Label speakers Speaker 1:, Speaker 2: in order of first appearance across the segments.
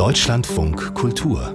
Speaker 1: Deutschlandfunk Kultur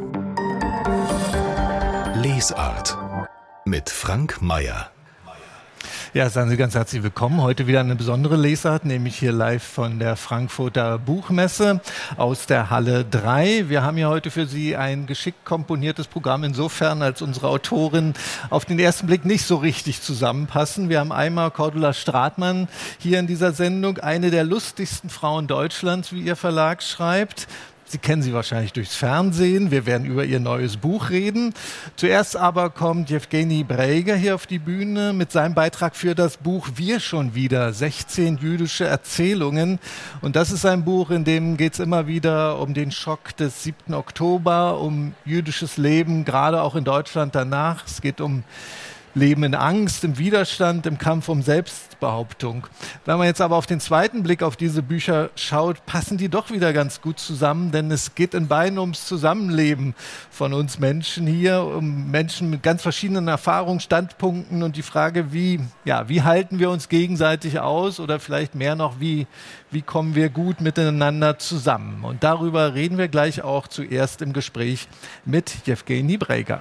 Speaker 1: Lesart mit Frank Mayer.
Speaker 2: Ja, seien Sie ganz herzlich willkommen. Heute wieder eine besondere Lesart, nämlich hier live von der Frankfurter Buchmesse aus der Halle 3. Wir haben hier heute für Sie ein geschickt komponiertes Programm, insofern als unsere Autorinnen auf den ersten Blick nicht so richtig zusammenpassen. Wir haben einmal Cordula Stratmann hier in dieser Sendung, eine der lustigsten Frauen Deutschlands, wie Ihr Verlag schreibt. Sie kennen sie wahrscheinlich durchs Fernsehen. Wir werden über ihr neues Buch reden. Zuerst aber kommt Jewgeni Brejga hier auf die Bühne mit seinem Beitrag für das Buch Wir schon wieder, 16 jüdische Erzählungen. Und das ist ein Buch, in dem geht es immer wieder um den Schock des 7. Oktober, um jüdisches Leben, gerade auch in Deutschland danach. Es geht um Leben in Angst, im Widerstand, im Kampf um Selbstbehauptung. Wenn man jetzt aber auf den zweiten Blick auf diese Bücher schaut, passen die doch wieder ganz gut zusammen, denn es geht in beiden ums Zusammenleben von uns Menschen hier, um Menschen mit ganz verschiedenen Erfahrungen, Standpunkten und die Frage, wie halten wir uns gegenseitig aus oder vielleicht mehr noch, wie kommen wir gut miteinander zusammen? Und darüber reden wir gleich auch zuerst im Gespräch mit Jewgeni Brejga.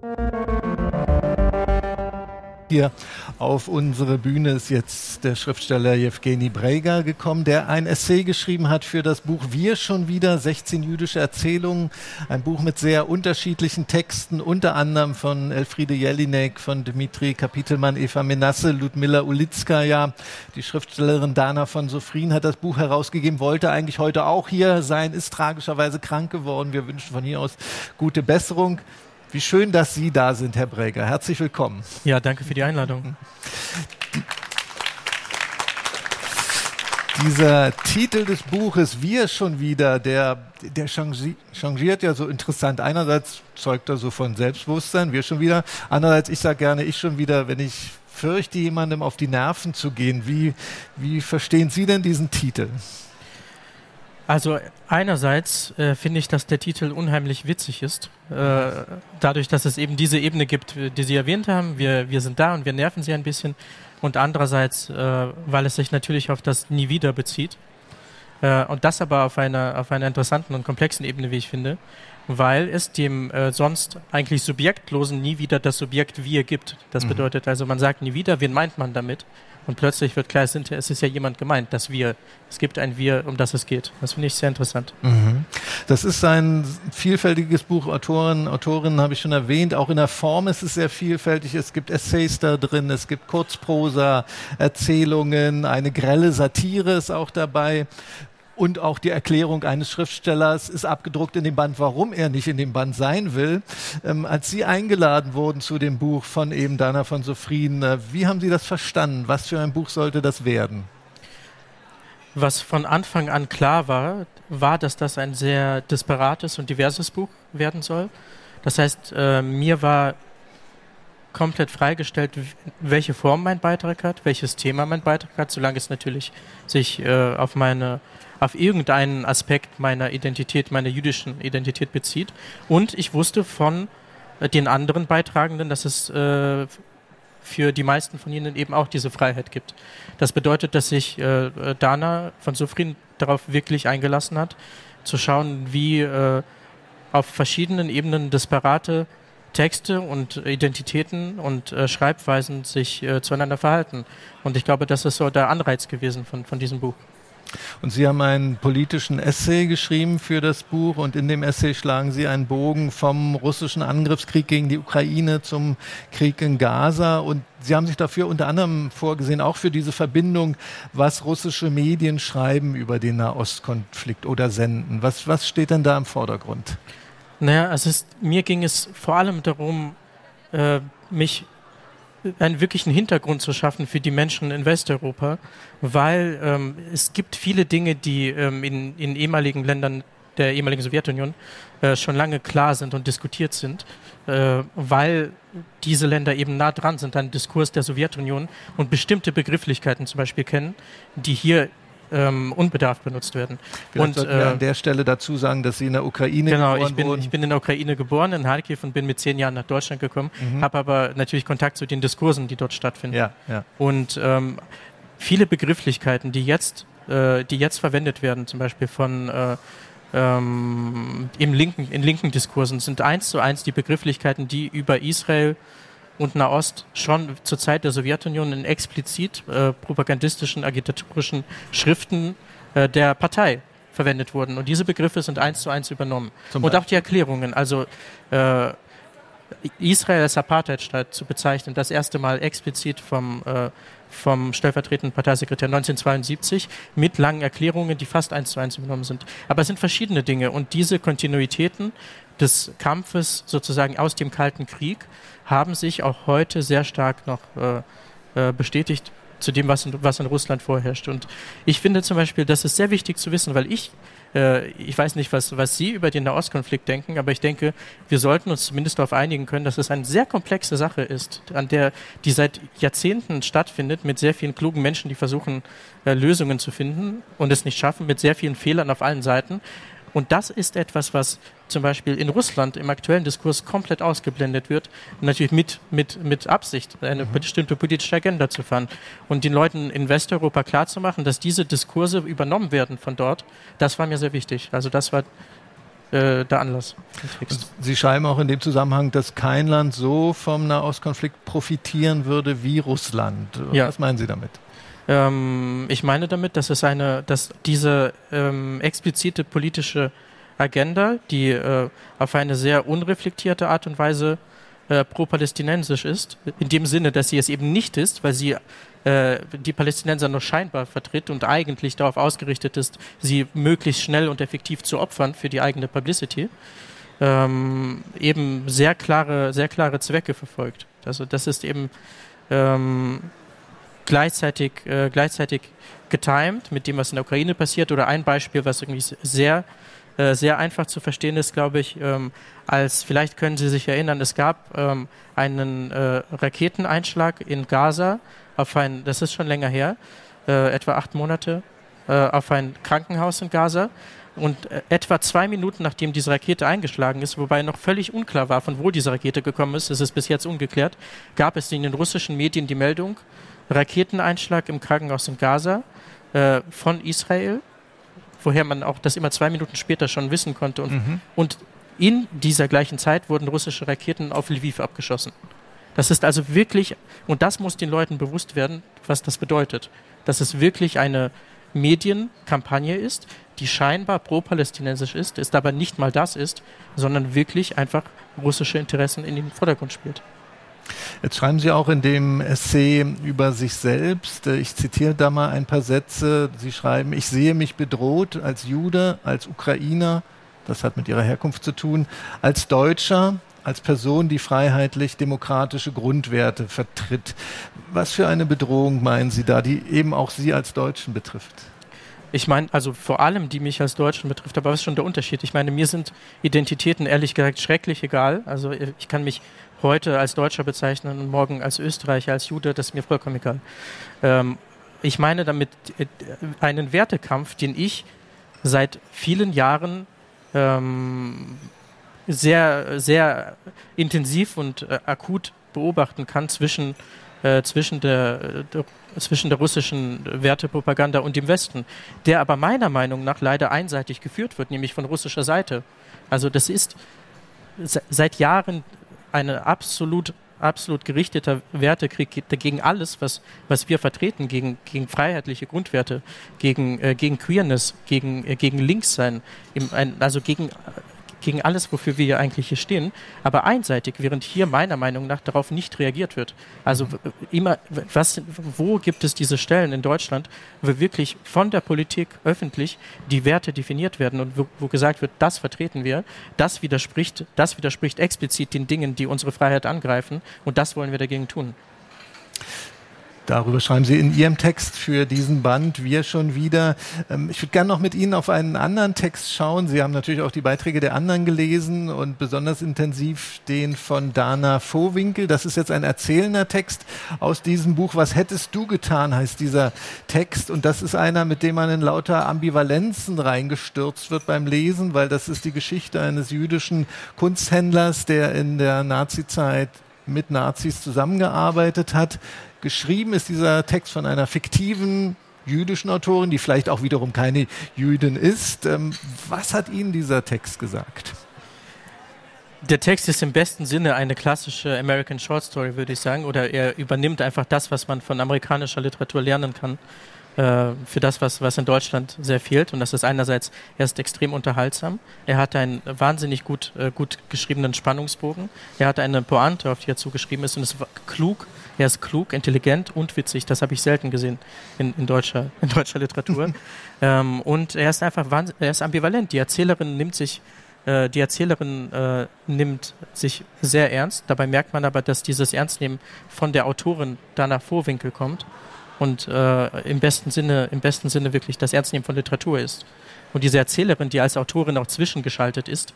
Speaker 2: Hier auf unsere Bühne ist jetzt der Schriftsteller Jewgeni Brejga gekommen, der ein Essay geschrieben hat für das Buch Wir schon wieder, 16 jüdische Erzählungen. Ein Buch mit sehr unterschiedlichen Texten, unter anderem von Elfriede Jelinek, von Dmitri Kapitelmann, Eva Menasse, Ludmila Ulitskaya. Die Schriftstellerin Dana von Sofrin hat das Buch herausgegeben, wollte eigentlich heute auch hier sein, ist tragischerweise krank geworden. Wir wünschen von hier aus gute Besserung. Wie schön, dass Sie da sind, Herr Brejga. Herzlich willkommen.
Speaker 3: Ja, danke für die Einladung.
Speaker 2: Dieser Titel des Buches, Wir schon wieder, der changiert ja so interessant. Einerseits zeugt er so von Selbstbewusstsein, wir schon wieder. Andererseits, ich sage gerne, ich schon wieder, wenn ich fürchte, jemandem auf die Nerven zu gehen. Wie verstehen Sie denn diesen Titel?
Speaker 3: Also einerseits finde ich, dass der Titel unheimlich witzig ist, dadurch, dass es eben diese Ebene gibt, die Sie erwähnt haben, wir sind da und wir nerven Sie ein bisschen, und andererseits, weil es sich natürlich auf das Nie wieder bezieht, und das aber auf einer interessanten und komplexen Ebene, wie ich finde, weil es dem sonst eigentlich subjektlosen Nie wieder das Subjekt Wir gibt. Das bedeutet also, man sagt Nie wieder, wen meint man damit? Und plötzlich wird klar, es ist ja jemand gemeint, das Wir. Es gibt ein Wir, um das es geht. Das finde ich sehr interessant.
Speaker 2: Das ist ein vielfältiges Buch. Autorinnen habe ich schon erwähnt. Auch in der Form ist es sehr vielfältig. Es gibt Essays da drin, es gibt Kurzprosa, Erzählungen, eine grelle Satire ist auch dabei. Und auch die Erklärung eines Schriftstellers ist abgedruckt in dem Band, warum er nicht in dem Band sein will. Als Sie eingeladen wurden zu dem Buch von eben Dana von Sofrin, wie haben Sie das verstanden? Was für ein Buch sollte das werden?
Speaker 3: Was von Anfang an klar war, dass das ein sehr disparates und diverses Buch werden soll. Das heißt, mir war komplett freigestellt, welche Form mein Beitrag hat, welches Thema mein Beitrag hat, solange es natürlich sich auf irgendeinen Aspekt meiner Identität, meiner jüdischen Identität bezieht. Und ich wusste von den anderen Beitragenden, dass es für die meisten von ihnen eben auch diese Freiheit gibt. Das bedeutet, dass sich Dana von Sofrin darauf wirklich eingelassen hat, zu schauen, wie auf verschiedenen Ebenen disparate Texte und Identitäten und Schreibweisen sich zueinander verhalten. Und ich glaube, das ist so der Anreiz gewesen von diesem Buch.
Speaker 2: Und Sie haben einen politischen Essay geschrieben für das Buch und in dem Essay schlagen Sie einen Bogen vom russischen Angriffskrieg gegen die Ukraine zum Krieg in Gaza, und Sie haben sich dafür unter anderem vorgesehen, auch für diese Verbindung, was russische Medien schreiben über den Nahostkonflikt oder senden. Was steht denn da im Vordergrund?
Speaker 3: Naja, mir ging es vor allem darum, einen wirklichen Hintergrund zu schaffen für die Menschen in Westeuropa, weil es gibt viele Dinge, die in ehemaligen Ländern der ehemaligen Sowjetunion schon lange klar sind und diskutiert sind, weil diese Länder eben nah dran sind an den Diskurs der Sowjetunion und bestimmte Begrifflichkeiten zum Beispiel kennen, die hier unbedarft benutzt werden.
Speaker 2: Vielleicht sollten wir an der Stelle dazu sagen, dass Sie in der Ukraine geboren wurden.
Speaker 3: Ich bin in der Ukraine geboren, in Charkiw, und bin mit 10 Jahren nach Deutschland gekommen, habe aber natürlich Kontakt zu den Diskursen, die dort stattfinden.
Speaker 2: Ja.
Speaker 3: Und viele Begrifflichkeiten, die jetzt verwendet werden, zum Beispiel von in linken Diskursen sind 1:1 die Begrifflichkeiten, die über Israel und Nahost schon zur Zeit der Sowjetunion in explizit propagandistischen, agitatorischen Schriften der Partei verwendet wurden. Und diese Begriffe sind 1:1 übernommen. Und auch die Erklärungen, also Israel als Apartheidstaat zu bezeichnen, das erste Mal explizit vom stellvertretenden Parteisekretär 1972 mit langen Erklärungen, die fast 1:1 übernommen sind. Aber es sind verschiedene Dinge und diese Kontinuitäten des Kampfes sozusagen aus dem Kalten Krieg haben sich auch heute sehr stark noch bestätigt zu dem, was in Russland vorherrscht. Und ich finde zum Beispiel, das ist sehr wichtig zu wissen, weil ich weiß nicht, was Sie über den Nahostkonflikt denken, aber ich denke, wir sollten uns zumindest darauf einigen können, dass es eine sehr komplexe Sache ist, die seit Jahrzehnten stattfindet, mit sehr vielen klugen Menschen, die versuchen, Lösungen zu finden und es nicht schaffen, mit sehr vielen Fehlern auf allen Seiten. Und das ist etwas, was zum Beispiel in Russland im aktuellen Diskurs komplett ausgeblendet wird, natürlich mit Absicht, eine bestimmte politische Agenda zu fahren. Und den Leuten in Westeuropa klarzumachen, dass diese Diskurse übernommen werden von dort, das war mir sehr wichtig. Also das war der Anlass.
Speaker 2: Sie schreiben auch in dem Zusammenhang, dass kein Land so vom Nahostkonflikt profitieren würde wie Russland.
Speaker 3: Ja.
Speaker 2: Was meinen Sie damit?
Speaker 3: Ich meine damit, dass diese explizite politische Agenda, die auf eine sehr unreflektierte Art und Weise pro-palästinensisch ist, in dem Sinne, dass sie es eben nicht ist, weil sie die Palästinenser nur scheinbar vertritt und eigentlich darauf ausgerichtet ist, sie möglichst schnell und effektiv zu opfern für die eigene Publicity, eben sehr klare Zwecke verfolgt. Also das ist eben gleichzeitig getimed mit dem, was in der Ukraine passiert. Oder ein Beispiel, was irgendwie sehr einfach zu verstehen ist, glaube ich, vielleicht können Sie sich erinnern, es gab einen Raketeneinschlag in Gaza das ist schon länger her, etwa 8 Monate, auf ein Krankenhaus in Gaza. Und etwa 2 Minuten, nachdem diese Rakete eingeschlagen ist, wobei noch völlig unklar war, von wo diese Rakete gekommen ist, es ist bis jetzt ungeklärt, gab es in den russischen Medien die Meldung, Raketeneinschlag im Krankenhaus in Gaza von Israel, woher man auch das immer 2 Minuten später schon wissen konnte. Und in dieser gleichen Zeit wurden russische Raketen auf Lviv abgeschossen. Das ist also wirklich, und das muss den Leuten bewusst werden, was das bedeutet, dass es wirklich eine Medienkampagne ist, die scheinbar pro-palästinensisch ist aber nicht mal das ist, sondern wirklich einfach russische Interessen in den Vordergrund spielt.
Speaker 2: Jetzt schreiben Sie auch in dem Essay über sich selbst, ich zitiere da mal ein paar Sätze, Sie schreiben, ich sehe mich bedroht als Jude, als Ukrainer, das hat mit Ihrer Herkunft zu tun, als Deutscher, als Person, die freiheitlich-demokratische Grundwerte vertritt. Was für eine Bedrohung meinen Sie da, die eben auch Sie als Deutschen betrifft?
Speaker 3: Ich meine, also vor allem, die mich als Deutschen betrifft, aber was ist schon der Unterschied? Ich meine, mir sind Identitäten ehrlich gesagt schrecklich egal. Also ich kann mich heute als Deutscher bezeichnen und morgen als Österreicher, als Jude, das ist mir vollkommen egal. Ich meine damit einen Wertekampf, den ich seit vielen Jahren sehr, sehr intensiv und akut beobachten kann zwischen der russischen Wertepropaganda und dem Westen, der aber meiner Meinung nach leider einseitig geführt wird, nämlich von russischer Seite. Also das ist seit Jahren ein absolut gerichteter Wertekrieg gegen alles, was wir vertreten, gegen freiheitliche Grundwerte, gegen Queerness, gegen Linkssein, also gegen alles, wofür wir ja eigentlich hier stehen, aber einseitig, während hier meiner Meinung nach darauf nicht reagiert wird. Also wo gibt es diese Stellen in Deutschland, wo wirklich von der Politik öffentlich die Werte definiert werden und wo gesagt wird, das vertreten wir, das widerspricht explizit den Dingen, die unsere Freiheit angreifen und das wollen wir dagegen tun.
Speaker 2: Darüber schreiben Sie in Ihrem Text für diesen Band Wir schon wieder. Ich würde gerne noch mit Ihnen auf einen anderen Text schauen. Sie haben natürlich auch die Beiträge der anderen gelesen und besonders intensiv den von Dana Vohwinkel. Das ist jetzt ein erzählender Text aus diesem Buch. Was hättest du getan, heißt dieser Text. Und das ist einer, mit dem man in lauter Ambivalenzen reingestürzt wird beim Lesen, weil das ist die Geschichte eines jüdischen Kunsthändlers, der in der Nazizeit mit Nazis zusammengearbeitet hat. Geschrieben ist dieser Text von einer fiktiven jüdischen Autorin, die vielleicht auch wiederum keine Jüdin ist. Was hat Ihnen dieser Text gesagt?
Speaker 3: Der Text ist im besten Sinne eine klassische American Short Story, würde ich sagen. Oder er übernimmt einfach das, was man von amerikanischer Literatur lernen kann, für das, was in Deutschland sehr fehlt. Und das ist einerseits, er ist extrem unterhaltsam. Er hat einen wahnsinnig gut geschriebenen Spannungsbogen. Er hat eine Pointe, auf die er zugeschrieben ist. Und es ist klug. Er ist klug, intelligent und witzig. Das habe ich selten gesehen in deutscher Literatur. Und er ist einfach er ist ambivalent. Die Erzählerin nimmt sich sehr ernst. Dabei merkt man aber, dass dieses Ernstnehmen von der Autorin Dana Vohwinkel kommt und im besten Sinne wirklich das Ernstnehmen von Literatur ist. Und diese Erzählerin, die als Autorin auch zwischengeschaltet ist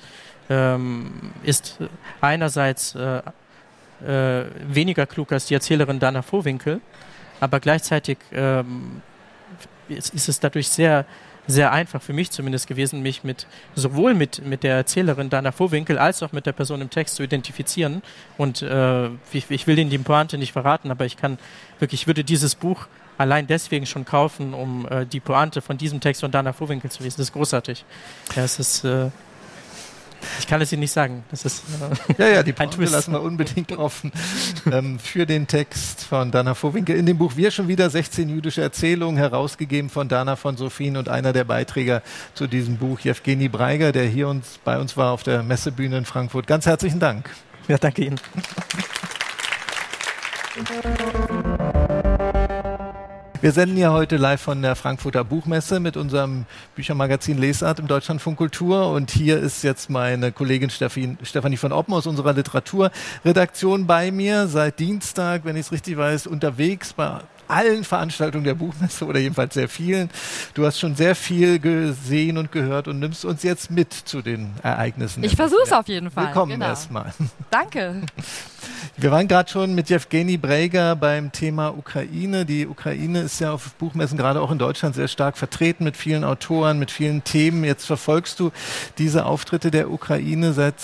Speaker 3: einerseits weniger klug als die Erzählerin Dana Vohwinkel, aber gleichzeitig ist es dadurch sehr sehr einfach für mich zumindest gewesen, mich sowohl mit der Erzählerin Dana Vohwinkel als auch mit der Person im Text zu identifizieren. Und ich will Ihnen die Pointe nicht verraten, aber ich würde dieses Buch allein deswegen schon kaufen, um die Pointe von diesem Text von Dana Vohwinkel zu lesen. Das ist großartig. Ja, es ist... ich kann es Ihnen nicht sagen. Das ist
Speaker 2: die Pointe lassen wir unbedingt offen für den Text von Dana Vohwinkel. In dem Buch Wir schon wieder 16 jüdische Erzählungen, herausgegeben von Dana von Sophien, und einer der Beiträger zu diesem Buch, Jewgeni Breiger, der hier bei uns war auf der Messebühne in Frankfurt. Ganz herzlichen Dank.
Speaker 3: Ja, danke Ihnen.
Speaker 2: Wir senden ja heute live von der Frankfurter Buchmesse mit unserem Büchermagazin Lesart im Deutschlandfunk Kultur. Und hier ist jetzt meine Kollegin Stefanie von Oppen aus unserer Literaturredaktion bei mir. Seit Dienstag, wenn ich es richtig weiß, unterwegs bei allen Veranstaltungen der Buchmesse oder jedenfalls sehr vielen. Du hast schon sehr viel gesehen und gehört und nimmst uns jetzt mit zu den Ereignissen.
Speaker 4: Ich versuche es auf jeden Fall.
Speaker 2: Willkommen erstmal.
Speaker 4: Danke.
Speaker 2: Wir waren gerade schon mit Jewgeni Breiger beim Thema Ukraine. Die Ukraine ist ja auf Buchmessen gerade auch in Deutschland sehr stark vertreten mit vielen Autoren, mit vielen Themen. Jetzt verfolgst du diese Auftritte der Ukraine seit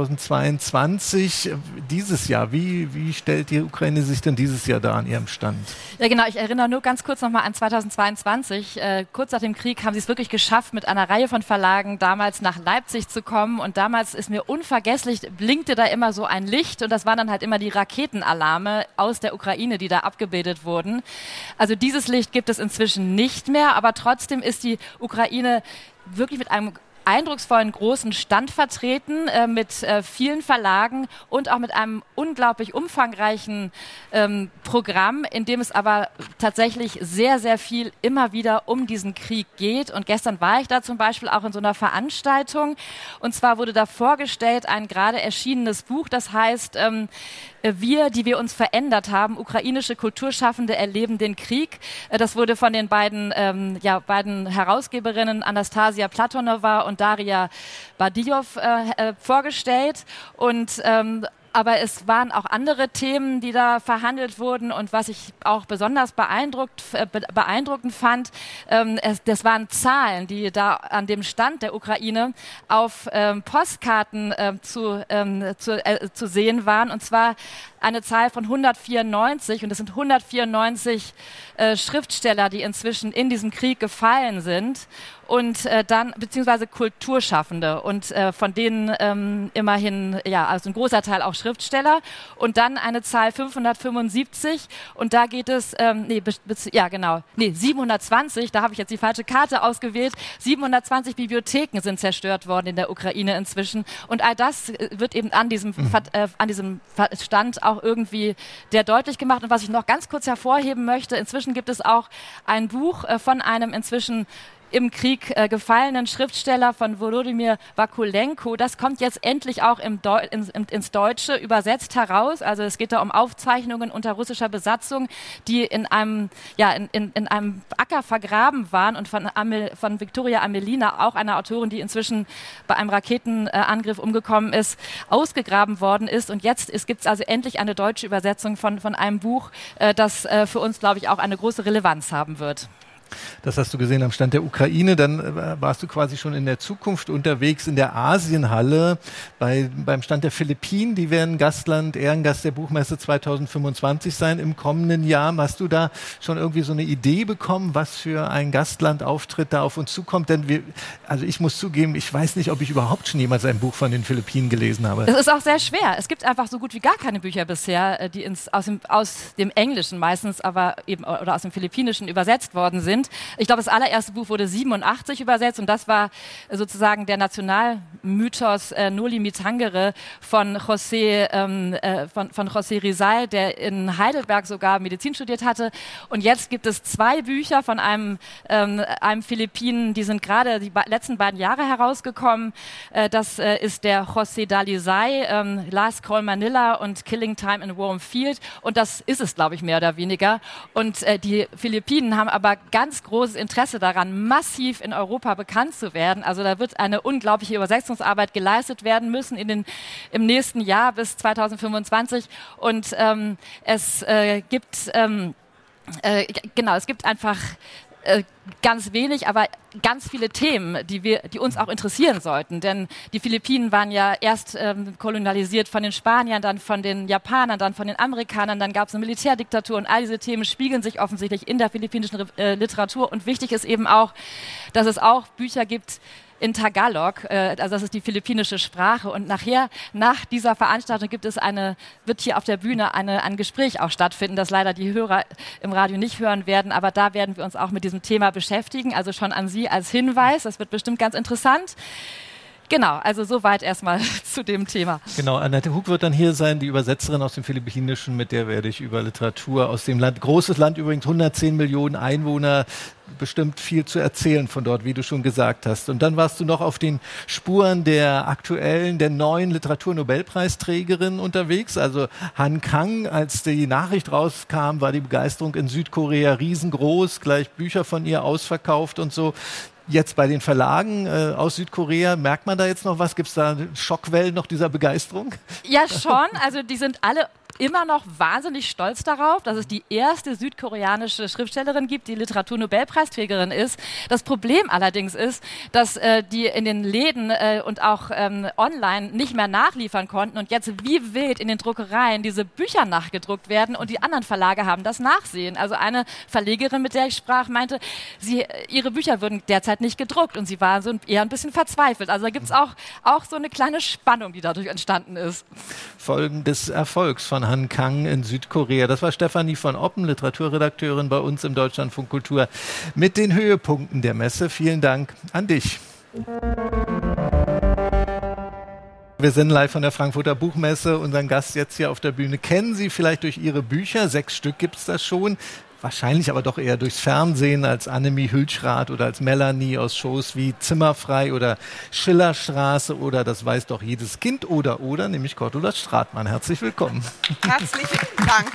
Speaker 2: 2022. Dieses Jahr, wie stellt die Ukraine sich denn dieses Jahr da an ihrem Stand?
Speaker 4: Ja genau, ich erinnere nur ganz kurz nochmal an 2022. Kurz nach dem Krieg haben sie es wirklich geschafft, mit einer Reihe von Verlagen damals nach Leipzig zu kommen. Und damals ist mir unvergesslich, blinkte da immer so ein Licht, und das waren dann halt immer die Raketenalarme aus der Ukraine, die da abgebildet wurden. Also dieses Licht gibt es inzwischen nicht mehr, aber trotzdem ist die Ukraine wirklich mit einem eindrucksvollen großen Stand vertreten, mit vielen Verlagen und auch mit einem unglaublich umfangreichen Programm, in dem es aber tatsächlich sehr, sehr viel immer wieder um diesen Krieg geht. Und gestern war ich da zum Beispiel auch in so einer Veranstaltung, und zwar wurde da vorgestellt ein gerade erschienenes Buch, das heißt Wir, die wir uns verändert haben, ukrainische Kulturschaffende erleben den Krieg. Das wurde von den beiden Herausgeberinnen Anastasia Platonowa und Daria Badijow vorgestellt. Und aber es waren auch andere Themen, die da verhandelt wurden, und was ich auch besonders beeindruckend fand, das waren Zahlen, die da an dem Stand der Ukraine auf Postkarten zu sehen waren, und zwar eine Zahl von 194, und das sind 194 Schriftsteller, die inzwischen in diesem Krieg gefallen sind, und dann beziehungsweise Kulturschaffende, und von denen immerhin, also ein großer Teil auch Schriftsteller, und dann eine Zahl 575, und da geht es, 720, da habe ich jetzt die falsche Karte ausgewählt, 720 Bibliotheken sind zerstört worden in der Ukraine inzwischen, und all das wird eben an diesem Stand auch irgendwie sehr deutlich gemacht. Und was ich noch ganz kurz hervorheben möchte, inzwischen gibt es auch ein Buch von einem inzwischen im Krieg gefallenen Schriftsteller von Volodymyr Vakulenko. Das kommt jetzt endlich auch ins Deutsche übersetzt heraus. Also es geht da um Aufzeichnungen unter russischer Besatzung, die in einem Acker vergraben waren, und von Viktoria Amelina, auch einer Autorin, die inzwischen bei einem Raketenangriff umgekommen ist, ausgegraben worden ist. Und jetzt gibt es also endlich eine deutsche Übersetzung von einem Buch, das für uns, glaube ich, auch eine große Relevanz haben wird.
Speaker 2: Das hast du gesehen am Stand der Ukraine. Dann warst du quasi schon in der Zukunft unterwegs in der Asienhalle beim Stand der Philippinen. Die werden Ehrengast der Buchmesse 2025 sein im kommenden Jahr. Hast du da schon irgendwie so eine Idee bekommen, was für ein Gastlandauftritt da auf uns zukommt? Denn ich muss zugeben, ich weiß nicht, ob ich überhaupt schon jemals ein Buch von den Philippinen gelesen habe.
Speaker 4: Es ist auch sehr schwer. Es gibt einfach so gut wie gar keine Bücher bisher, die aus dem Englischen meistens, aber eben oder aus dem Philippinischen übersetzt worden sind. Ich glaube, das allererste Buch wurde 87 übersetzt und das war sozusagen der Nationalmythos Noli Me Tangere von José Rizal, der in Heidelberg sogar Medizin studiert hatte. Und jetzt gibt es 2 Bücher von einem Philippinen, die sind gerade die letzten beiden Jahre herausgekommen. Das ist der José Dalisay, Last Call Manila und Killing Time in Warm Field. Und das ist es, glaube ich, mehr oder weniger. Und die Philippinen haben aber ganz großes Interesse daran, massiv in Europa bekannt zu werden. Also da wird eine unglaubliche Übersetzungsarbeit geleistet werden müssen im nächsten Jahr bis 2025. Und es gibt einfach ganz wenig, aber ganz viele Themen, die uns auch interessieren sollten. Denn die Philippinen waren ja erst kolonialisiert von den Spaniern, dann von den Japanern, dann von den Amerikanern, dann gab es eine Militärdiktatur und all diese Themen spiegeln sich offensichtlich in der philippinischen Literatur. Und wichtig ist eben auch, dass es auch Bücher gibt in Tagalog, also das ist die philippinische Sprache. Und nach dieser Veranstaltung wird hier auf der Bühne ein Gespräch auch stattfinden, das leider die Hörer im Radio nicht hören werden, aber da werden wir uns auch mit diesem Thema beschäftigen, also schon an Sie als Hinweis, das wird bestimmt ganz interessant. Genau, also soweit erstmal zu dem Thema.
Speaker 2: Genau, Annette Hug wird dann hier sein, die Übersetzerin aus dem Philippinischen, mit der werde ich über Literatur aus dem Land, großes Land übrigens, 110 Millionen Einwohner, bestimmt viel zu erzählen von dort, wie du schon gesagt hast. Und dann warst du noch auf den Spuren der neuen Literaturnobelpreisträgerin unterwegs, also Han Kang. Als die Nachricht rauskam, war die Begeisterung in Südkorea riesengroß, gleich Bücher von ihr ausverkauft und so. Jetzt bei den Verlagen aus Südkorea, merkt man da jetzt noch was? Gibt es da Schockwellen noch dieser Begeisterung?
Speaker 4: Ja, schon. Also die sind alle immer noch wahnsinnig stolz darauf, dass es die erste südkoreanische Schriftstellerin gibt, die Literaturnobelpreisträgerin ist. Das Problem allerdings ist, dass die in den Läden und auch online nicht mehr nachliefern konnten und jetzt wie wild in den Druckereien diese Bücher nachgedruckt werden und die anderen Verlage haben das Nachsehen. Also eine Verlegerin, mit der ich sprach, meinte, ihre Bücher würden derzeit nicht gedruckt und sie war so eher ein bisschen verzweifelt. Also da gibt es auch so eine kleine Spannung, die dadurch entstanden ist.
Speaker 2: Folgen des Erfolgs von Han Kang in Südkorea. Das war Stefanie von Oppen, Literaturredakteurin bei uns im Deutschlandfunk Kultur, mit den Höhepunkten der Messe. Vielen Dank an dich. Wir sind live von der Frankfurter Buchmesse. Unseren Gast jetzt hier auf der Bühne kennen Sie vielleicht durch Ihre Bücher. 6 Stück gibt es da schon. Wahrscheinlich aber doch eher durchs Fernsehen als Annemie Hülschrath oder als Melanie aus Shows wie Zimmerfrei oder Schillerstraße oder Das weiß doch jedes Kind oder, nämlich Cordula Stratmann. Herzlich willkommen.
Speaker 5: Herzlichen Dank.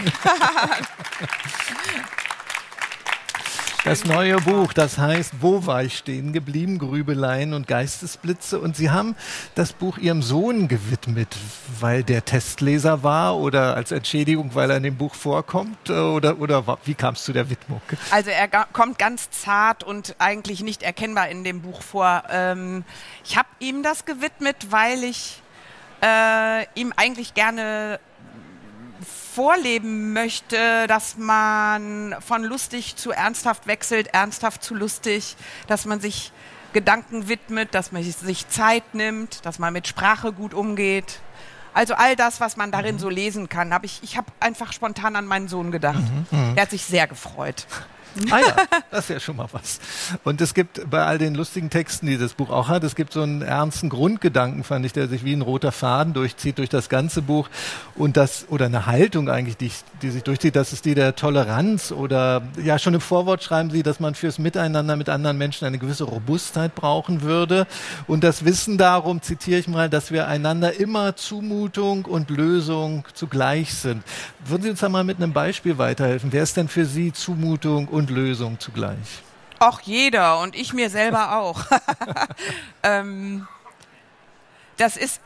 Speaker 2: Das neue Buch, das heißt Wo war ich stehen geblieben? Grübeleien und Geistesblitze. Und Sie haben das Buch Ihrem Sohn gewidmet, weil der Testleser war oder als Entschädigung, weil er in dem Buch vorkommt? Oder wie kam es zu der Widmung?
Speaker 5: Also er kommt ganz zart und eigentlich nicht erkennbar in dem Buch vor. Ich habe ihm das gewidmet, weil ich ihm eigentlich gerne vorleben möchte, dass man von lustig zu ernsthaft wechselt, ernsthaft zu lustig, dass man sich Gedanken widmet, dass man sich Zeit nimmt, dass man mit Sprache gut umgeht. Also all das, was man darin so lesen kann. Ich habe einfach spontan an meinen Sohn gedacht. Er hat sich sehr gefreut.
Speaker 2: Ah ja, das ist ja schon mal was. Und es gibt bei all den lustigen Texten, die das Buch auch hat, es gibt so einen ernsten Grundgedanken, fand ich, der sich wie ein roter Faden durchzieht durch das ganze Buch. Und oder eine Haltung eigentlich, die sich durchzieht, das ist die der Toleranz oder, ja, schon im Vorwort schreiben Sie, dass man fürs Miteinander mit anderen Menschen eine gewisse Robustheit brauchen würde. Und das Wissen darum, zitiere ich mal, dass wir einander immer Zumutung und Lösung zugleich sind. Würden Sie uns da mal mit einem Beispiel weiterhelfen? Wer ist denn für Sie Zumutung und Lösung zugleich?
Speaker 5: Auch jeder und ich mir selber auch. Das ist, also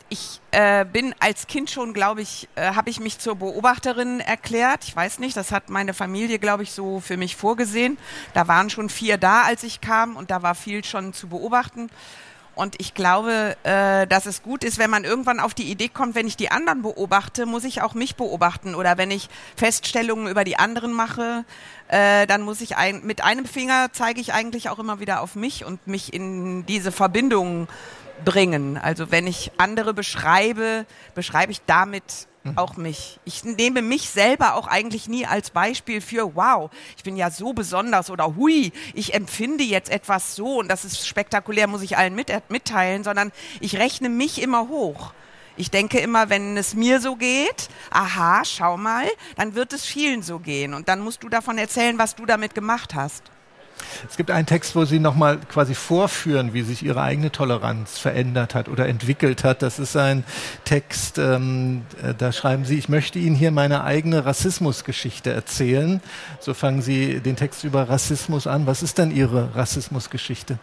Speaker 5: Ich bin als Kind schon, glaube ich, habe ich mich zur Beobachterin erklärt. Ich weiß nicht, das hat meine Familie, glaube ich, so für mich vorgesehen. Da waren schon 4 da, als ich kam und da war viel schon zu beobachten. Und ich glaube, dass es gut ist, wenn man irgendwann auf die Idee kommt, wenn ich die anderen beobachte, muss ich auch mich beobachten. Oder wenn ich Feststellungen über die anderen mache, dann muss ich mit einem Finger zeige ich eigentlich auch immer wieder auf mich und mich in diese Verbindung bringen. Also wenn ich andere beschreibe, beschreibe ich damit auch mich. Ich nehme mich selber auch eigentlich nie als Beispiel für, wow, ich bin ja so besonders oder hui, ich empfinde jetzt etwas so und das ist spektakulär, muss ich allen mitteilen, sondern ich rechne mich immer hoch. Ich denke immer, wenn es mir so geht, aha, schau mal, dann wird es vielen so gehen und dann musst du davon erzählen, was du damit gemacht hast.
Speaker 2: Es gibt einen Text, wo Sie nochmal quasi vorführen, wie sich Ihre eigene Toleranz verändert hat oder entwickelt hat. Das ist ein Text, da schreiben Sie, ich möchte Ihnen hier meine eigene Rassismusgeschichte erzählen. So fangen Sie den Text über Rassismus an. Was ist denn Ihre Rassismusgeschichte?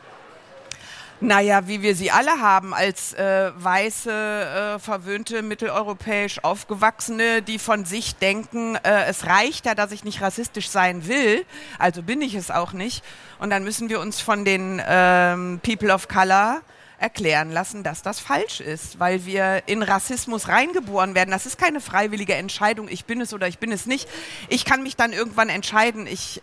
Speaker 5: Naja, wie wir sie alle haben, als weiße, verwöhnte, mitteleuropäisch Aufgewachsene, die von sich denken, es reicht ja, dass ich nicht rassistisch sein will, also bin ich es auch nicht. Und dann müssen wir uns von den People of Color erklären lassen, dass das falsch ist, weil wir in Rassismus reingeboren werden. Das ist keine freiwillige Entscheidung, ich bin es oder ich bin es nicht. Ich kann mich dann irgendwann entscheiden, ich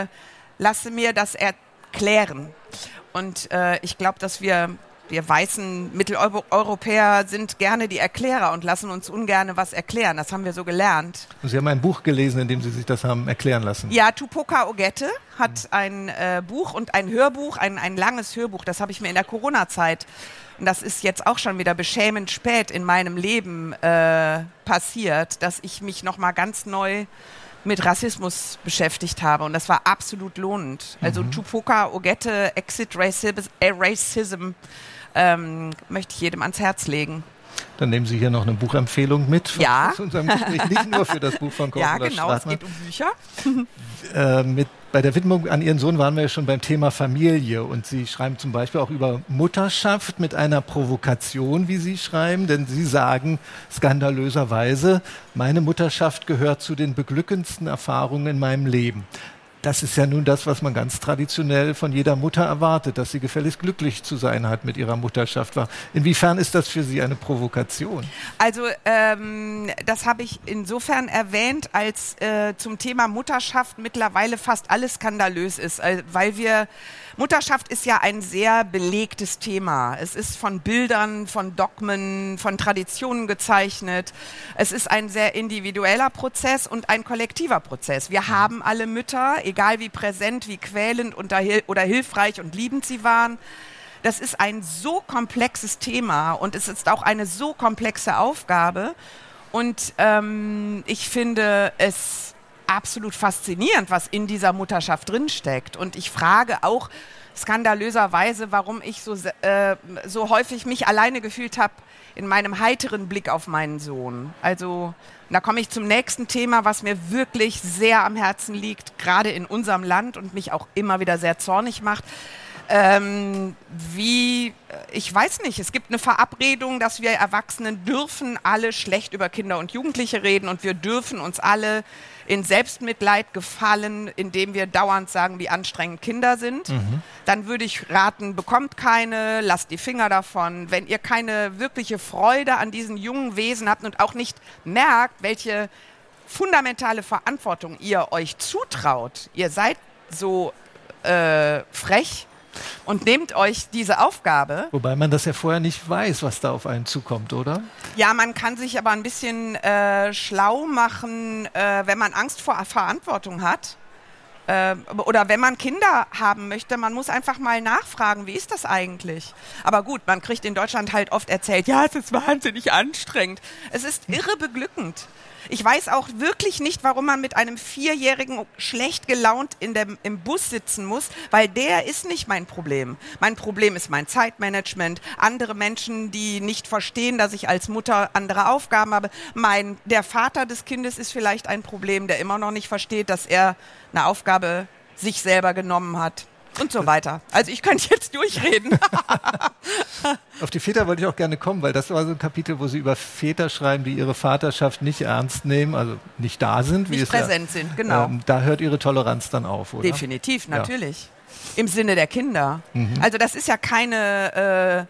Speaker 5: lasse mir das erklären. Und ich glaube, dass wir weißen Mitteleuropäer sind gerne die Erklärer und lassen uns ungerne was erklären. Das haben wir so gelernt.
Speaker 2: Und Sie haben ein Buch gelesen, in dem Sie sich das haben erklären lassen.
Speaker 5: Ja, Tupoka Ogette hat ein Buch und ein Hörbuch, ein langes Hörbuch. Das habe ich mir in der Corona-Zeit, und das ist jetzt auch schon wieder beschämend spät in meinem Leben passiert, dass ich mich nochmal ganz neu mit Rassismus beschäftigt habe und das war absolut lohnend. Also Tupoka Ogette, Exit Racism, möchte ich jedem ans Herz legen.
Speaker 2: Dann nehmen Sie hier noch eine Buchempfehlung mit
Speaker 5: ja.
Speaker 2: Zu unserem Gespräch, nicht nur für das Buch von Cordula
Speaker 5: Ja, genau,
Speaker 2: Stratmann.
Speaker 5: es geht um Bücher.
Speaker 2: Bei der Widmung an Ihren Sohn waren wir ja schon beim Thema Familie und Sie schreiben zum Beispiel auch über Mutterschaft mit einer Provokation, wie Sie schreiben, denn Sie sagen skandalöserweise, meine Mutterschaft gehört zu den beglückendsten Erfahrungen in meinem Leben. Das ist ja nun das, was man ganz traditionell von jeder Mutter erwartet, dass sie gefälligst glücklich zu sein hat mit ihrer Mutterschaft. Inwiefern ist das für Sie eine Provokation? Also
Speaker 5: das habe ich insofern erwähnt, als zum Thema Mutterschaft mittlerweile fast alles skandalös ist, weil Mutterschaft ist ja ein sehr belegtes Thema. Es ist von Bildern, von Dogmen, von Traditionen gezeichnet. Es ist ein sehr individueller Prozess und ein kollektiver Prozess. Wir haben alle Mütter, egal wie präsent, wie quälend oder hilfreich und liebend sie waren. Das ist ein so komplexes Thema und es ist auch eine so komplexe Aufgabe. Und ich finde es absolut faszinierend, was in dieser Mutterschaft drinsteckt. Und ich frage auch skandalöserweise, warum ich so häufig mich alleine gefühlt habe in meinem heiteren Blick auf meinen Sohn. Also da komme ich zum nächsten Thema, was mir wirklich sehr am Herzen liegt, gerade in unserem Land und mich auch immer wieder sehr zornig macht. Ich weiß nicht, es gibt eine Verabredung, dass wir Erwachsenen dürfen alle schlecht über Kinder und Jugendliche reden und wir dürfen uns alle in Selbstmitleid gefallen, indem wir dauernd sagen, wie anstrengend Kinder sind. Dann würde ich raten, bekommt keine, lasst die Finger davon. Wenn ihr keine wirkliche Freude an diesen jungen Wesen habt und auch nicht merkt, welche fundamentale Verantwortung ihr euch zutraut, ihr seid so frech, und nehmt euch diese Aufgabe.
Speaker 2: Wobei man das ja vorher nicht weiß, was da auf einen zukommt, oder?
Speaker 5: Ja, man kann sich aber ein bisschen schlau machen, wenn man Angst vor Verantwortung hat. Oder wenn man Kinder haben möchte, man muss einfach mal nachfragen, wie ist das eigentlich? Aber gut, man kriegt in Deutschland halt oft erzählt, ja, es ist wahnsinnig anstrengend. Es ist irre beglückend. Ich weiß auch wirklich nicht, warum man mit einem 4-Jährigen schlecht gelaunt im Bus sitzen muss, weil der ist nicht mein Problem. Mein Problem ist mein Zeitmanagement, andere Menschen, die nicht verstehen, dass ich als Mutter andere Aufgaben habe. Der Vater des Kindes ist vielleicht ein Problem, der immer noch nicht versteht, dass er eine Aufgabe sich selber genommen hat. Und so weiter. Also ich könnte jetzt durchreden.
Speaker 2: Auf die Väter wollte ich auch gerne kommen, weil das war so ein Kapitel, wo Sie über Väter schreiben, die ihre Vaterschaft nicht ernst nehmen, also nicht da sind.
Speaker 5: Nicht präsent sind, genau.
Speaker 2: Da hört Ihre Toleranz dann auf, oder?
Speaker 5: Definitiv, natürlich. Im Sinne der Kinder. Also das ist ja keine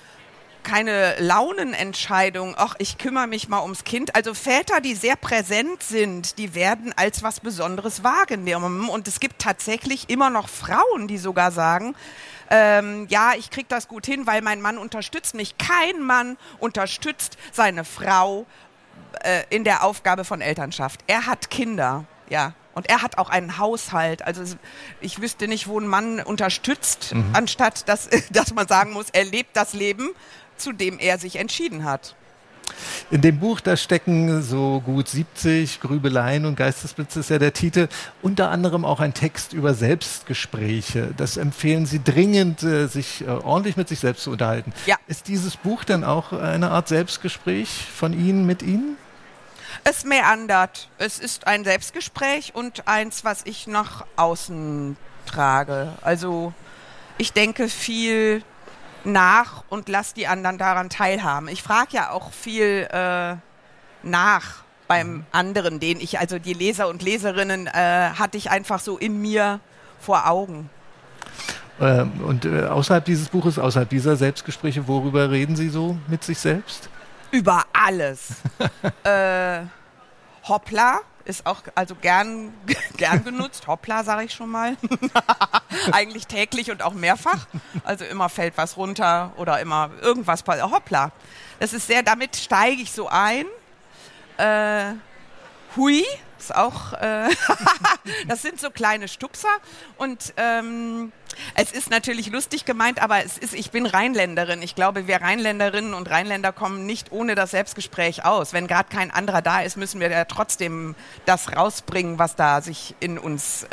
Speaker 5: Launenentscheidung, ach, ich kümmere mich mal ums Kind. Also Väter, die sehr präsent sind, die werden als was Besonderes wahrgenommen. Und es gibt tatsächlich immer noch Frauen, die sogar sagen, ja, ich kriege das gut hin, weil mein Mann unterstützt mich. Kein Mann unterstützt seine Frau in der Aufgabe von Elternschaft. Er hat Kinder, ja. Und er hat auch einen Haushalt. Also ich wüsste nicht, wo ein Mann unterstützt, anstatt dass man sagen muss, er lebt das Leben, zu dem er sich entschieden hat.
Speaker 2: In dem Buch, da stecken so gut 70 Grübeleien und Geistesblitze, ist ja der Titel, unter anderem auch ein Text über Selbstgespräche. Das empfehlen Sie dringend, sich ordentlich mit sich selbst zu unterhalten.
Speaker 5: Ja.
Speaker 2: Ist dieses Buch dann auch eine Art Selbstgespräch von Ihnen mit Ihnen?
Speaker 5: Es meandert. Es ist ein Selbstgespräch und eins, was ich nach außen trage. Also ich denke viel nach und lass die anderen daran teilhaben. Ich frage ja auch viel nach beim anderen, also die Leser und Leserinnen hatte ich einfach so in mir vor Augen.
Speaker 2: Und außerhalb dieses Buches, außerhalb dieser Selbstgespräche, worüber reden Sie so mit sich selbst?
Speaker 5: Über alles. Hoppla ist auch also gern genutzt. Hoppla, sage ich schon mal. Eigentlich täglich und auch mehrfach. Also immer fällt was runter oder immer irgendwas. Hoppla. Das ist damit steige ich so ein. Hui ist auch, das sind so kleine Stupser und es ist natürlich lustig gemeint, aber ich bin Rheinländerin. Ich glaube, wir Rheinländerinnen und Rheinländer kommen nicht ohne das Selbstgespräch aus. Wenn gerade kein anderer da ist, müssen wir ja trotzdem das rausbringen, was da in uns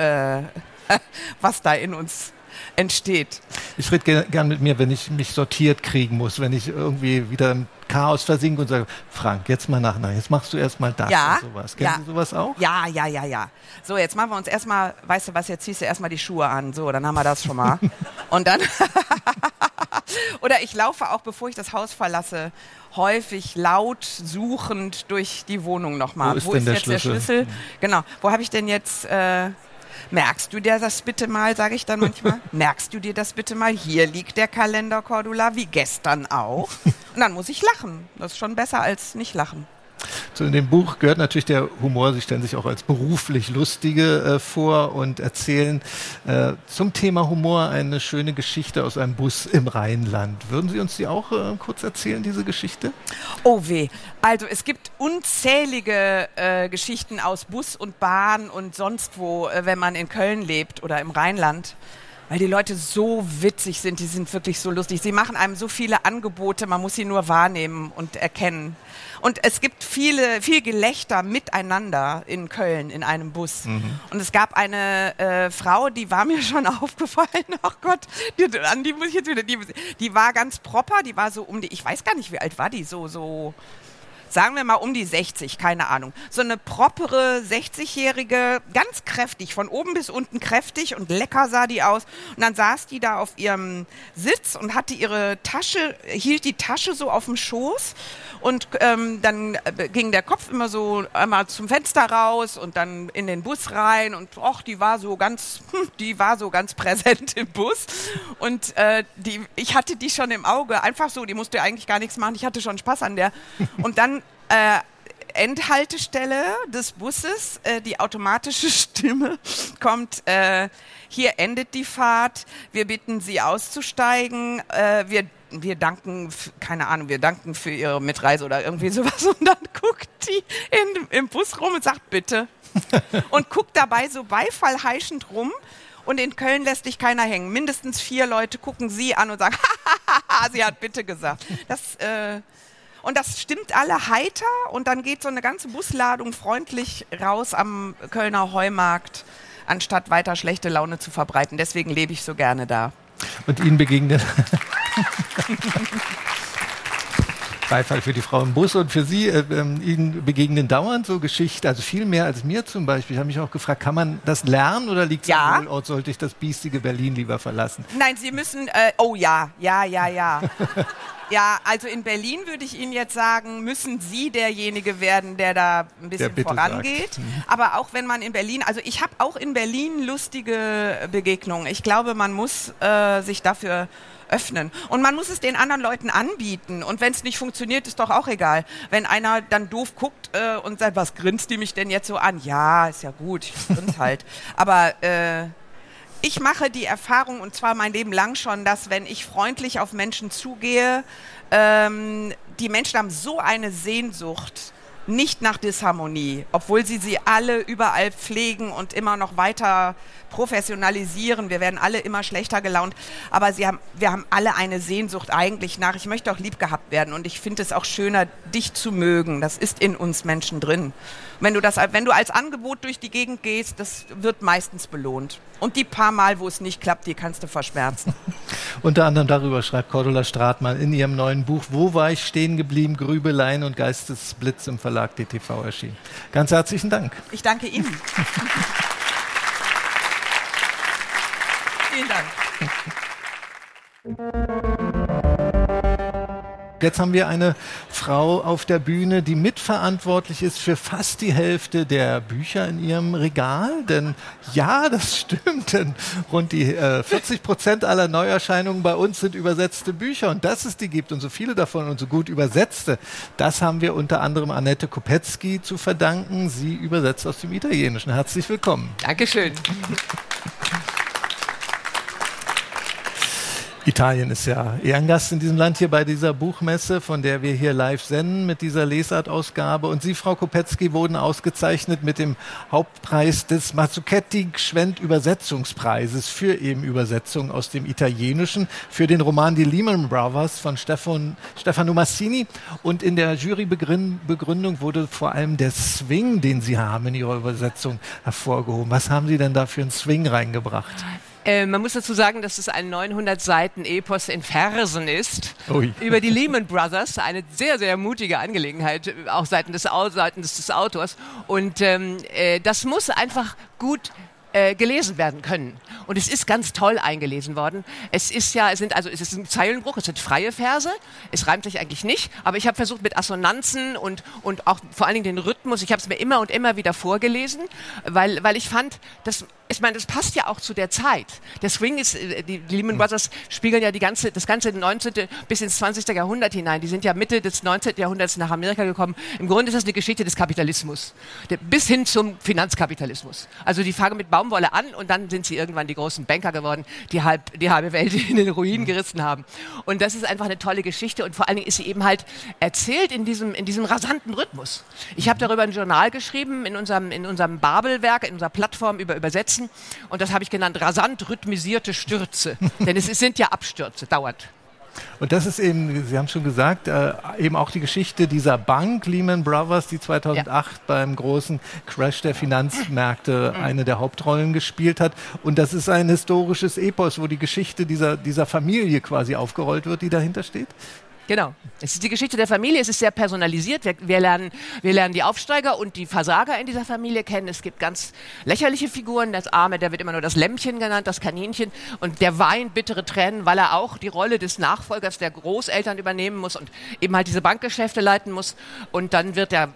Speaker 5: entsteht.
Speaker 2: Ich rede gern mit mir, wenn ich mich sortiert kriegen muss, wenn ich irgendwie wieder im Chaos versinke und sage, Frank, jetzt mal nach, jetzt machst du erst mal das und sowas. Kennen Sie sowas auch?
Speaker 5: Ja. So, jetzt machen wir uns erstmal, weißt du was, jetzt ziehst du erstmal die Schuhe an. So, dann haben wir das schon mal. Und dann, oder ich laufe auch, bevor ich das Haus verlasse, häufig laut suchend durch die Wohnung nochmal.
Speaker 2: Wo ist denn der Schlüssel?
Speaker 5: Genau, wo habe ich denn jetzt... merkst du dir das bitte mal, sage ich dann manchmal. Merkst du dir das bitte mal? Hier liegt der Kalender, Cordula, wie gestern auch. Und dann muss ich lachen. Das ist schon besser als nicht lachen.
Speaker 2: So, in dem Buch gehört natürlich der Humor. Sie stellen sich auch als beruflich Lustige vor und erzählen zum Thema Humor eine schöne Geschichte aus einem Bus im Rheinland. Würden Sie uns die auch kurz erzählen, diese Geschichte?
Speaker 5: Oh weh. Also es gibt unzählige Geschichten aus Bus und Bahn und sonst wo, wenn man in Köln lebt oder im Rheinland. Weil die Leute so witzig sind, die sind wirklich so lustig. Sie machen einem so viele Angebote, man muss sie nur wahrnehmen und erkennen. Und es gibt viel Gelächter miteinander in Köln in einem Bus. Und es gab eine Frau, die war mir schon aufgefallen, ach Gott, an die muss ich jetzt wieder, die war ganz proper, die war so ich weiß gar nicht, wie alt war die, so sagen wir mal um die 60, keine Ahnung. So eine propere 60-Jährige, ganz kräftig, von oben bis unten kräftig und lecker sah die aus. Und dann saß die da auf ihrem Sitz und hatte hielt die Tasche so auf dem Schoß und dann ging der Kopf immer so einmal zum Fenster raus und dann in den Bus rein und die war so ganz präsent im Bus. Und ich hatte die schon im Auge, einfach so, die musste eigentlich gar nichts machen, ich hatte schon Spaß an der. Und dann Endhaltestelle des Busses, die automatische Stimme kommt, hier endet die Fahrt, wir bitten Sie auszusteigen, wir danken, keine Ahnung, wir danken für Ihre Mitreise oder irgendwie sowas. Und dann guckt die im Bus rum und sagt, bitte. Und guckt dabei so beifallheischend rum. Und in Köln lässt dich keiner hängen. Mindestens 4 Leute gucken sie an und sagen, sie hat bitte gesagt. Und das stimmt alle heiter und dann geht so eine ganze Busladung freundlich raus am Kölner Heumarkt, anstatt weiter schlechte Laune zu verbreiten. Deswegen lebe ich so gerne da.
Speaker 2: Und Ihnen begegnen Beifall für die Frau im Bus und für Sie. Ihnen begegnen dauernd so Geschichten, also viel mehr als mir zum Beispiel. Ich habe mich auch gefragt, kann man das lernen oder liegt es am Wohnort? Sollte ich das biestige Berlin lieber verlassen?
Speaker 5: Nein, Sie müssen, ja. Ja, also in Berlin würde ich Ihnen jetzt sagen, müssen Sie derjenige werden, der da ein bisschen vorangeht. Aber auch wenn man in Berlin, also ich habe auch in Berlin lustige Begegnungen. Ich glaube, man muss sich dafür öffnen. Und man muss es den anderen Leuten anbieten. Und wenn es nicht funktioniert, ist doch auch egal. Wenn einer dann doof guckt und sagt, was grinst die mich denn jetzt so an? Ja, ist ja gut, ich grinse halt. Aber ich mache die Erfahrung, und zwar mein Leben lang schon, dass wenn ich freundlich auf Menschen zugehe, die Menschen haben so eine Sehnsucht, nicht nach Disharmonie, obwohl sie alle überall pflegen und immer noch weiter professionalisieren. Wir werden alle immer schlechter gelaunt, aber wir haben alle eine Sehnsucht eigentlich nach, ich möchte auch lieb gehabt werden und ich finde es auch schöner, dich zu mögen. Das ist in uns Menschen drin. Wenn du als Angebot durch die Gegend gehst, das wird meistens belohnt. Und die paar Mal, wo es nicht klappt, die kannst du verschmerzen.
Speaker 2: Unter anderem darüber schreibt Cordula Stratmann in ihrem neuen Buch Wo war ich stehen geblieben? Grübeleien und Geistesblitz im Verlag DTV erschienen. Ganz herzlichen Dank.
Speaker 5: Ich danke Ihnen. Vielen Dank.
Speaker 2: Jetzt haben wir eine Frau auf der Bühne, die mitverantwortlich ist für fast die Hälfte der Bücher in ihrem Regal. Denn ja, das stimmt, denn rund die 40% aller Neuerscheinungen bei uns sind übersetzte Bücher. Und dass es die gibt und so viele davon und so gut übersetzte, das haben wir unter anderem Annette Kopetzky zu verdanken. Sie übersetzt aus dem Italienischen. Herzlich willkommen.
Speaker 6: Dankeschön.
Speaker 2: Italien ist ja Ehrengast in diesem Land hier bei dieser Buchmesse, von der wir hier live senden mit dieser Lesartausgabe. Und Sie, Frau Kopetzky, wurden ausgezeichnet mit dem Hauptpreis des Mazzuchetti-Gschwend-Übersetzungspreises für eben Übersetzungen aus dem Italienischen für den Roman Die Lehman Brothers von Stefano Massini. Und in der Jurybegründung wurde vor allem der Swing, den Sie haben in Ihrer Übersetzung, hervorgehoben. Was haben Sie denn da für einen Swing reingebracht?
Speaker 6: Man muss dazu sagen, dass es ein 900 Seiten Epos in Versen ist.
Speaker 2: Ui.
Speaker 6: Über die Lehman Brothers. Eine sehr, sehr mutige Angelegenheit, auch seitens des Autors. Und das muss einfach gut gelesen werden können. Und es ist ganz toll eingelesen worden. Es ist ein Zeilenbruch, es sind freie Verse, es reimt sich eigentlich nicht, aber ich habe versucht mit Assonanzen und auch vor allen Dingen den Rhythmus, ich habe es mir immer und immer wieder vorgelesen, weil ich fand, das passt ja auch zu der Zeit. Der Swing ist, die Lehman Brothers spiegeln ja das ganze 19. bis ins 20. Jahrhundert hinein. Die sind ja Mitte des 19. Jahrhunderts nach Amerika gekommen. Im Grunde ist das eine Geschichte des Kapitalismus, bis hin zum Finanzkapitalismus. Also die fangen mit Baumwolle an und dann sind sie irgendwann die großen Banker geworden, die halbe Welt in den Ruin gerissen haben. Und das ist einfach eine tolle Geschichte und vor allen Dingen ist sie eben halt erzählt in diesem rasanten Rhythmus. Ich habe darüber ein Journal geschrieben in unserem Babelwerk, in unserer Plattform über Übersetzen und das habe ich genannt rasant rhythmisierte Stürze. Denn es sind ja Abstürze, dauernd.
Speaker 2: Und das ist eben, Sie haben schon gesagt, eben auch die Geschichte dieser Bank Lehman Brothers, die 2008 beim großen Crash der Finanzmärkte eine der Hauptrollen gespielt hat. Und das ist ein historisches Epos, wo die Geschichte dieser Familie quasi aufgerollt wird, die dahinter steht.
Speaker 6: Genau. Es ist die Geschichte der Familie, es ist sehr personalisiert. Wir lernen die Aufsteiger und die Versager in dieser Familie kennen. Es gibt ganz lächerliche Figuren. Das Arme, der wird immer nur das Lämmchen genannt, das Kaninchen. Und der weint bittere Tränen, weil er auch die Rolle des Nachfolgers der Großeltern übernehmen muss und eben halt diese Bankgeschäfte leiten muss. Und dann wird er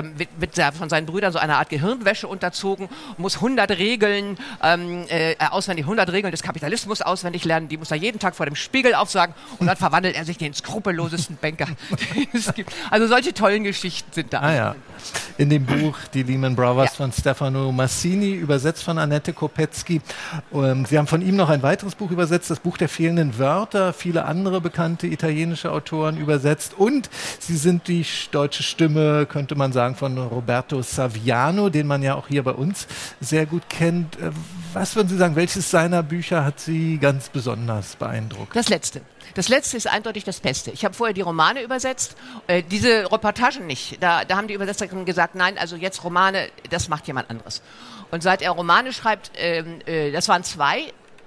Speaker 6: von seinen Brüdern so einer Art Gehirnwäsche unterzogen, muss 100 Regeln auswendig, 100 Regeln des Kapitalismus auswendig lernen. Die muss er jeden Tag vor dem Spiegel aufsagen und dann verwandelt er sich in den skrupellosesten Banker, den es gibt. Also solche tollen Geschichten sind da.
Speaker 2: Ah ja. In dem Buch Die Lehman Brothers von Stefano Massini, übersetzt von Annette Kopetzky. Sie haben von ihm noch ein weiteres Buch übersetzt, das Buch der fehlenden Wörter, viele andere bekannte italienische Autoren übersetzt und Sie sind die deutsche Stimme, könnte man sagen, von Roberto Saviano, den man ja auch hier bei uns sehr gut kennt. Was würden Sie sagen, welches seiner Bücher hat Sie ganz besonders beeindruckt?
Speaker 6: Das letzte. Das letzte ist eindeutig das Beste. Ich habe vorher die Romane übersetzt, diese Reportagen nicht. Da haben die Übersetzerinnen gesagt, nein, also jetzt Romane, das macht jemand anderes. Und seit er Romane schreibt, das waren 2,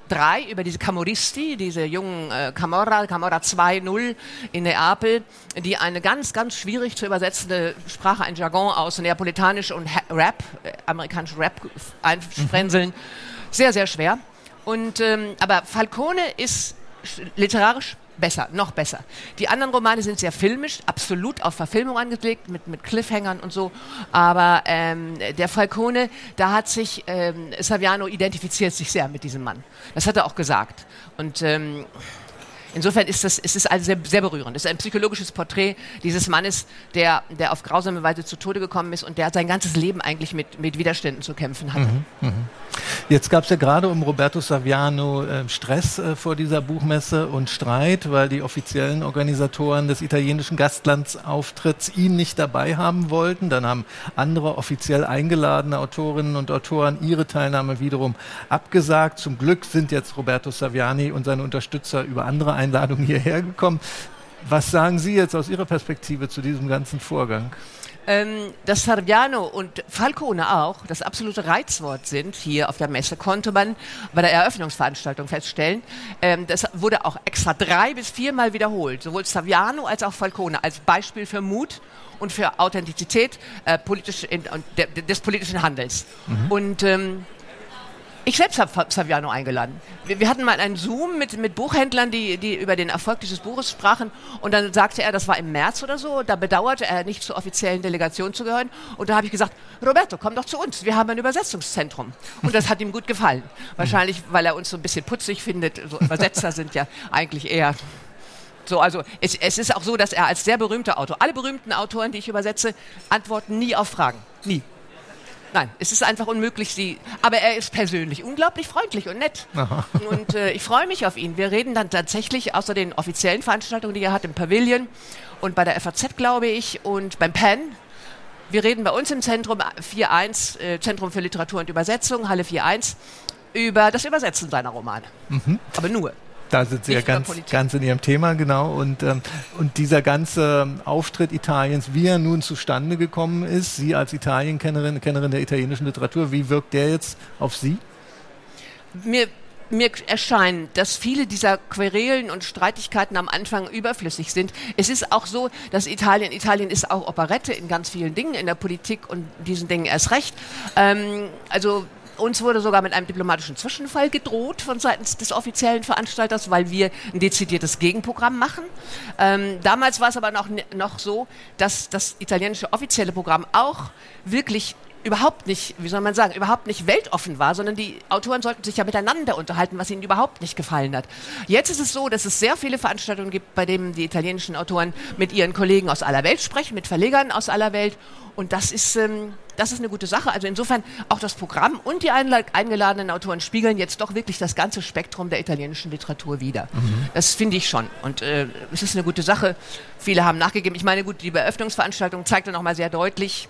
Speaker 6: 3 über diese Camorristi, diese jungen Camorra 2.0 in Neapel, die eine ganz, ganz schwierig zu übersetzende Sprache, ein Jargon aus Neapolitanisch und Rap, amerikanisch Rap einfrenseln. Sehr, sehr schwer. Und, aber Falcone ist literarisch besser, noch besser. Die anderen Romane sind sehr filmisch, absolut auf Verfilmung angelegt, mit Cliffhangern und so. Aber der Falcone, da hat sich Saviano identifiziert sich sehr mit diesem Mann. Das hat er auch gesagt. Und insofern ist es also sehr, sehr berührend. Es ist ein psychologisches Porträt dieses Mannes, der auf grausame Weise zu Tode gekommen ist und der sein ganzes Leben eigentlich mit Widerständen zu kämpfen hatte.
Speaker 2: Jetzt gab es ja gerade um Roberto Saviano Stress vor dieser Buchmesse und Streit, weil die offiziellen Organisatoren des italienischen Gastlandsauftritts ihn nicht dabei haben wollten. Dann haben andere offiziell eingeladene Autorinnen und Autoren ihre Teilnahme wiederum abgesagt. Zum Glück sind jetzt Roberto Saviani und seine Unterstützer über andere Einladungen hierher gekommen. Was sagen Sie jetzt aus Ihrer Perspektive zu diesem ganzen Vorgang?
Speaker 6: Dass Saviano und Falcone auch das absolute Reizwort sind hier auf der Messe, konnte man bei der Eröffnungsveranstaltung feststellen. Das wurde auch extra 3 bis 4 Mal wiederholt, sowohl Saviano als auch Falcone, als Beispiel für Mut und für Authentizität des politischen Handels. Und ich selbst habe Saviano eingeladen. Wir hatten mal einen Zoom mit Buchhändlern, die über den Erfolg dieses Buches sprachen. Und dann sagte er, das war im März oder so, da bedauerte er nicht zur offiziellen Delegation zu gehören. Und da habe ich gesagt, Roberto, komm doch zu uns, wir haben ein Übersetzungszentrum. Und das hat ihm gut gefallen. Wahrscheinlich, weil er uns so ein bisschen putzig findet. So Übersetzer sind ja eigentlich eher so. Also es ist auch so, dass er als sehr berühmter Autor, alle berühmten Autoren, die ich übersetze, antworten nie auf Fragen. Nie. Nein, es ist einfach unmöglich, aber er ist persönlich unglaublich freundlich und nett. Aha. Und ich freue mich auf ihn. Wir reden dann tatsächlich außer den offiziellen Veranstaltungen, die er hat, im Pavilion und bei der FAZ, glaube ich, und beim PEN. Wir reden bei uns im Zentrum 4.1, Zentrum für Literatur und Übersetzung, Halle 4.1, über das Übersetzen seiner Romane. Aber nur.
Speaker 2: Da sind Sie ja ganz in Ihrem Thema, genau. Und dieser ganze Auftritt Italiens, wie er nun zustande gekommen ist, Sie als Italienkennerin, Kennerin der italienischen Literatur, wie wirkt der jetzt auf Sie?
Speaker 6: Mir erscheint, dass viele dieser Querelen und Streitigkeiten am Anfang überflüssig sind. Es ist auch so, dass Italien ist auch Operette in ganz vielen Dingen, in der Politik und diesen Dingen erst recht. Uns wurde sogar mit einem diplomatischen Zwischenfall gedroht von seitens des offiziellen Veranstalters, weil wir ein dezidiertes Gegenprogramm machen. Damals war es aber noch so, dass das italienische offizielle Programm auch wirklich überhaupt nicht weltoffen war, sondern die Autoren sollten sich ja miteinander unterhalten, was ihnen überhaupt nicht gefallen hat. Jetzt ist es so, dass es sehr viele Veranstaltungen gibt, bei denen die italienischen Autoren mit ihren Kollegen aus aller Welt sprechen, mit Verlegern aus aller Welt. Und das ist eine gute Sache. Also insofern auch das Programm und die eingeladenen Autoren spiegeln jetzt doch wirklich das ganze Spektrum der italienischen Literatur wider. Das finde ich schon. Und es ist eine gute Sache. Viele haben nachgegeben. Ich meine, gut, die Eröffnungsveranstaltung zeigte nochmal sehr deutlich,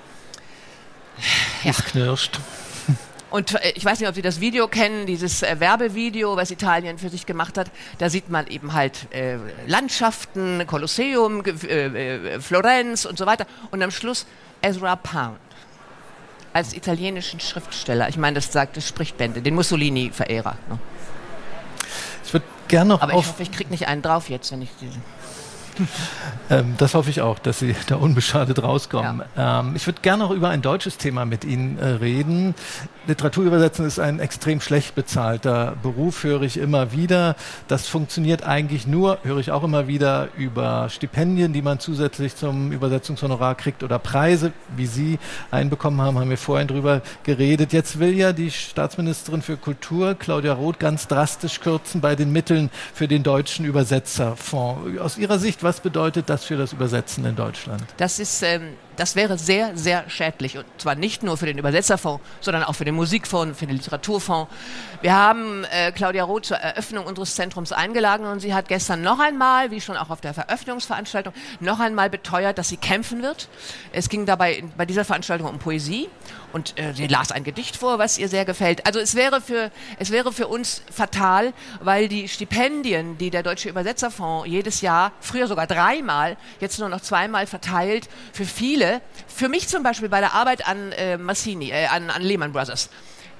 Speaker 2: es knirscht.
Speaker 6: Und ich weiß nicht, ob Sie das Video kennen, dieses Werbevideo, was Italien für sich gemacht hat. Da sieht man eben halt Landschaften, Kolosseum, Florenz und so weiter. Und am Schluss Ezra Pound als italienischen Schriftsteller. Ich meine, das spricht Bände, den Mussolini-Verehrer. Ne?
Speaker 2: Ich würde gerne noch
Speaker 6: Aber ich hoffe, ich kriege nicht einen drauf jetzt, wenn ich diese...
Speaker 2: Das hoffe ich auch, dass Sie da unbeschadet rauskommen. Ja. Ich würde gerne noch über ein deutsches Thema mit Ihnen reden. Literaturübersetzen ist ein extrem schlecht bezahlter Beruf, höre ich immer wieder. Das funktioniert eigentlich nur, höre ich auch immer wieder, über Stipendien, die man zusätzlich zum Übersetzungshonorar kriegt oder Preise, wie Sie einen bekommen haben wir vorhin drüber geredet. Jetzt will ja die Staatsministerin für Kultur, Claudia Roth, ganz drastisch kürzen bei den Mitteln für den deutschen Übersetzerfonds. Aus Ihrer Sicht, was bedeutet das für das Übersetzen in Deutschland?
Speaker 6: Das wäre sehr, sehr schädlich. Und zwar nicht nur für den Übersetzerfonds, sondern auch für den Musikfonds, für den Literaturfonds. Wir haben Claudia Roth zur Eröffnung unseres Zentrums eingeladen und sie hat gestern noch einmal, wie schon auch auf der Veröffnungsveranstaltung, noch einmal beteuert, dass sie kämpfen wird. Es ging dabei bei dieser Veranstaltung um Poesie und sie las ein Gedicht vor, was ihr sehr gefällt. Also es wäre für uns fatal, weil die Stipendien, die der Deutsche Übersetzerfonds jedes Jahr, früher sogar 3-mal, jetzt nur noch 2-mal verteilt, für viele, für mich zum Beispiel bei der Arbeit an Massini, an Lehman Brothers,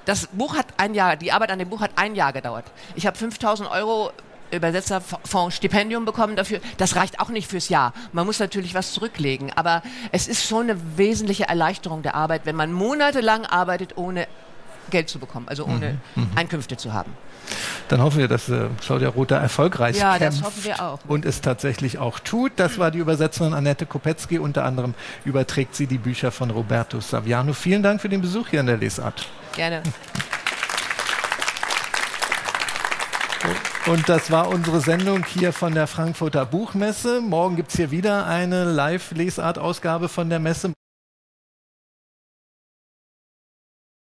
Speaker 6: das Buch hat ein Jahr, die Arbeit an dem Buch hat ein Jahr gedauert. Ich habe 5.000 € Übersetzerfonds Stipendium bekommen dafür. Das reicht auch nicht fürs Jahr. Man muss natürlich was zurücklegen, aber es ist schon eine wesentliche Erleichterung der Arbeit, wenn man monatelang arbeitet, ohne Geld zu bekommen, also ohne Einkünfte zu haben.
Speaker 2: Dann hoffen wir, dass Claudia Rother erfolgreich kämpft
Speaker 6: das hoffen wir auch.
Speaker 2: und es tatsächlich auch tut. Das war die Übersetzerin Annette Kopetzky. Unter anderem überträgt sie die Bücher von Roberto Saviano. Vielen Dank für den Besuch hier in der Lesart.
Speaker 6: Gerne.
Speaker 2: Und das war unsere Sendung hier von der Frankfurter Buchmesse. Morgen gibt es hier wieder eine Live-Lesart-Ausgabe von der Messe.